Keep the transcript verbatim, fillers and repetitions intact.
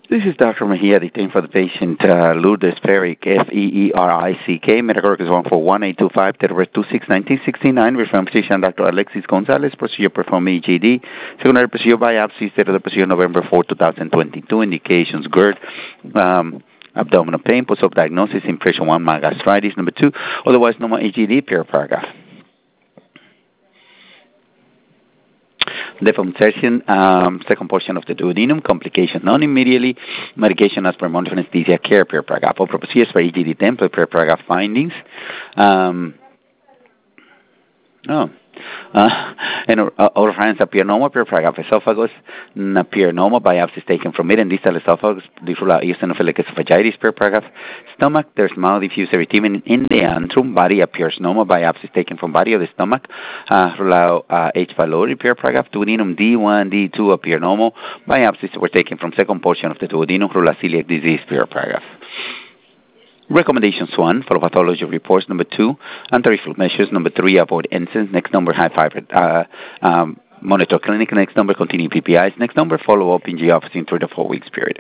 This is Doctor Mejia, detained for the patient uh, Lourdes Ferrick, F E E R I C K. Medical records one for one eight two five, February twenty-sixth, nineteen sixty-nine. Referring physician Doctor Alexis Gonzalez. Procedure performed E G D. Secondary procedure biopsy. State of the procedure November fourth, twenty twenty-two. Indications GERD. Um, abdominal pain. Post-op diagnosis. Impression one, mild gastritis. Number two, otherwise normal E G D. Per paragraph. Deformed section, um, second portion of the duodenum, complication non immediately, medication as per monitoring anesthesia care per paragraph. All procedures for E G D template per paragraph findings. Um, oh. Uh, and uh, oropharynx appear normal per paragraph. Esophagus appear normal. Biopsies taken from mid and distal esophagus. Eosinophilic esophagitis per paragraph. Stomach, there's mild diffuse erythema in the antrum. Body appears normal. Biopsies taken from body of the stomach. Uh, uh, H. pylori per paragraph. Duodenum D one, D two appear normal. Biopsies were taken from second portion of the duodenum. Celiac disease per paragraph. Recommendations one, follow pathology reports. Number two, anti-reflux measures. Number three, avoid N SAIDs. Next number, high fiber. Uh, um, monitor clinic. Next number, continue P P Is. Next number, follow up in G office in three to four weeks period.